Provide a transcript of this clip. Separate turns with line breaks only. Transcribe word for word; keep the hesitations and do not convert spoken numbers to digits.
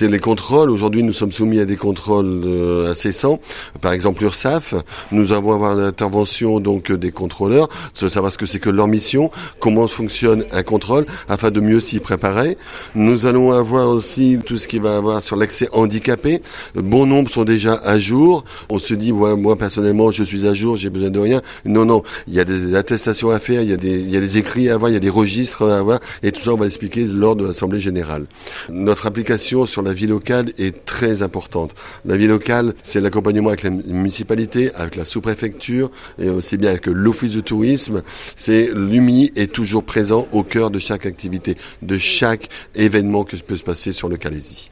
c'est les contrôles. Aujourd'hui, nous sommes soumis à des contrôles euh, incessants. Par exemple, l'URSSAF, nous avons à avoir l'intervention donc des contrôleurs, de savoir ce que c'est que leur mission, comment fonctionne un contrôle, afin de mieux s'y préparer. Nous allons avoir aussi tout ce qui va avoir sur l'accès handicapé. Bon nombre sont déjà à jour. On se dit, moi, moi personnellement, je suis à jour, j'ai besoin de rien. Non, non, il y a des attestations à faire, il y a des, il y a des écrits à avoir, il y a des registres à avoir, et tout ça, on va l'expliquer lors de l'Assemblée générale. Notre application sur la vie locale est très importante. La vie locale, c'est l'accompagnement avec la municipalité, avec la sous-préfecture, et aussi bien avec l'office de tourisme. C'est l'U M I est toujours présent au cœur de chaque activité, de chaque événement que peut se passer sur le Calaisis.